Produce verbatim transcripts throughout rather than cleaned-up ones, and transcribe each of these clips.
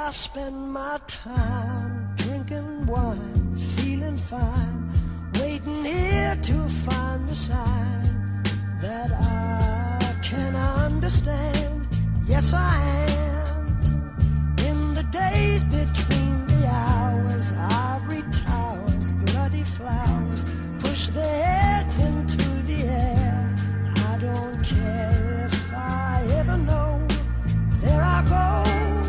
I spend my time drinking wine, feeling fine, waiting here to find the sign that I can understand. Yes, I am. In the days between the hours, ivory towers, bloody flowers push their heads into the air. I don't care if I ever know. There I go.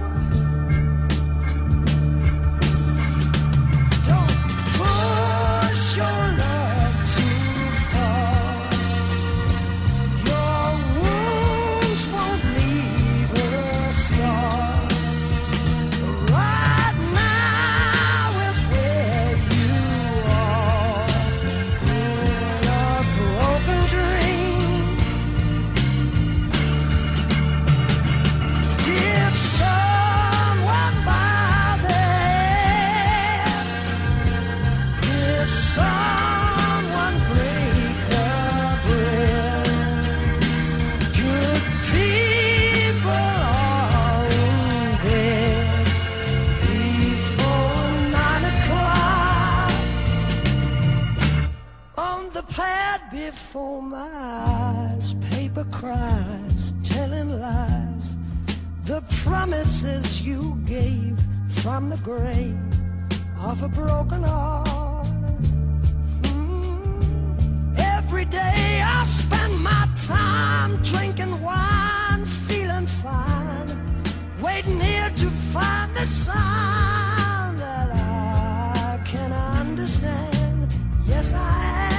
Before my eyes, paper cries, telling lies. The promises you gave from the grave of a broken heart. Mm. Every day I spend my time drinking wine, feeling fine, waiting here to find the sign that I can understand. Yes, I am.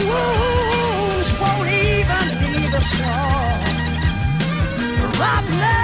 Wounds won't even leave a scar right now.